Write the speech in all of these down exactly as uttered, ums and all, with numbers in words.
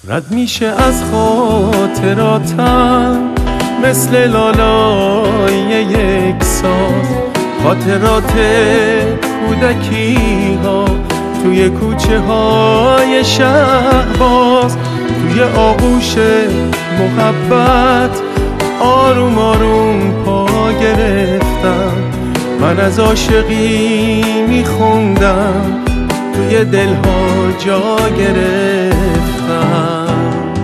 رد میشه از خاطراتم مثل لالای یک ساز، خاطرات کودکی ها توی کوچه های شهباز، توی آغوش محبت آروم آروم پا گرفتم. من از عاشقی میخوندم توی دلها جا گرفتم.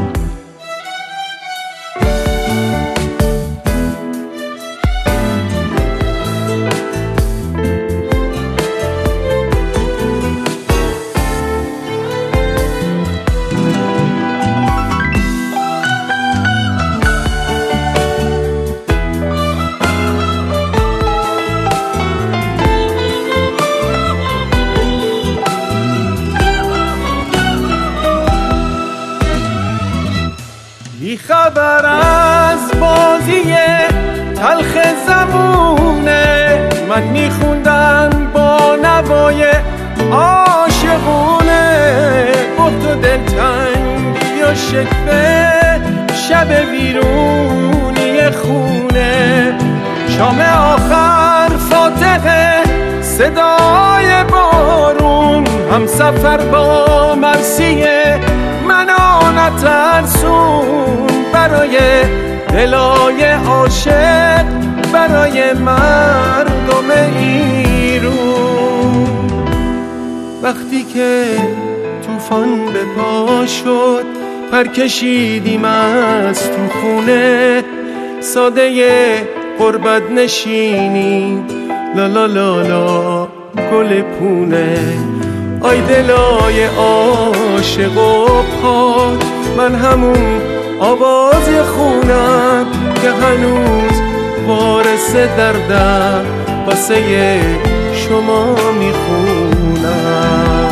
بی خبر از بازی تلخ زمونه، من میخوندم با نوای عاشقونه. بخت و دلتنگی و شکوه شب ویرونی خونه، شام آخر فاتحه صدای بارون، هم سفر با مرسیه منو نترسون. برای دلای عاشق، برای مردم ایرون. وقتی که طوفان به پا شد پر کشیدیم از تو خونه، ساده غربت نشینیم لا لا لا لا گل پونه. آی دلای عاشق و پاک، من همون آواز خونم که هنوز وارث دردم واسه شما میخونم.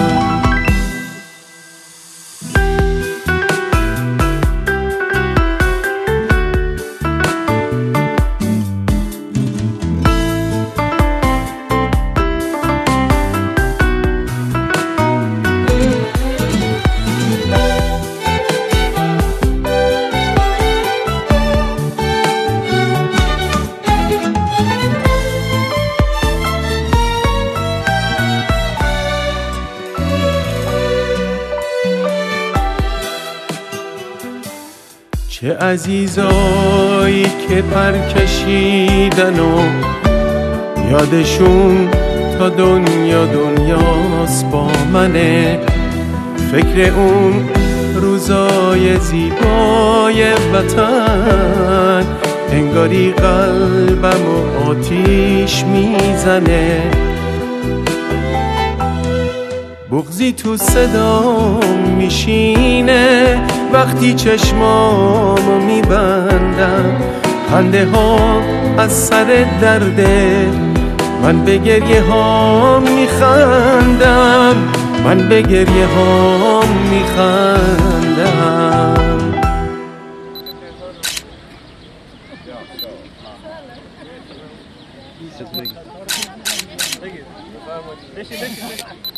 چه عزیزایی که پر کشیدن و یادشون تا دنیا دنیاست با منه. فکر اون روزای زیبای وطن انگاری قلبم و آتیش میزنه. بغضی تو صدام میشینه وقتی چشمامو میبندم. خنده ها از سر درده، من به گریه ها میخندم، من به گریه ها میخندم.